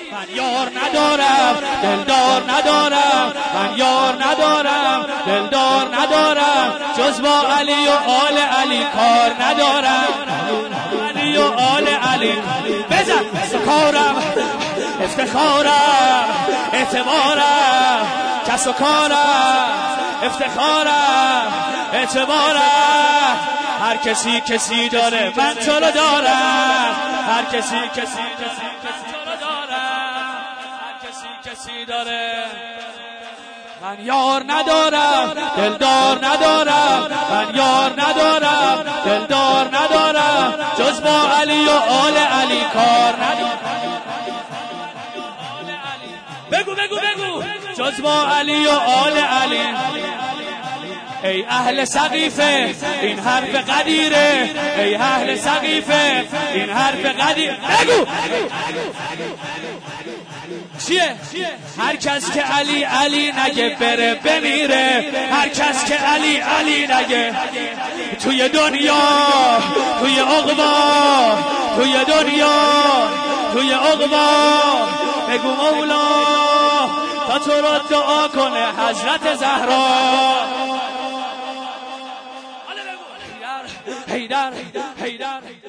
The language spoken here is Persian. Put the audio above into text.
من یار ندارم دلدار ندارم، من یار ندارم دلدار ندارم، جز با علی و آل علی کار ندارم. علی و آل علی بزن سکارم، افتخارم، اعتبارم، کس و کارم، افتخارم، اعتبارم. هر کسی کسی داره من تو رو دارم، هر کسی کسی تو رو دارم، هر کسی کسی داره. من یار ندارم دلدار ندارم، من یار ندارم دلدار ندارم، جز با علی و آل علی کار ندارم. بگو بگو بگو جز با علی و آل علی. ای اهل سقیفه این حرف قدیره، ای اهل سقیفه این حرف قدیر. بگو چیه؟ هر کس که علی علی نگه بره بمیره، هر کس که علی علی نگه توی دنیا، توی عقبا، توی دنیا، توی عقبا. بگو مولا تا تو رو دعا کنه حضرت زهرا. حیدر حیدر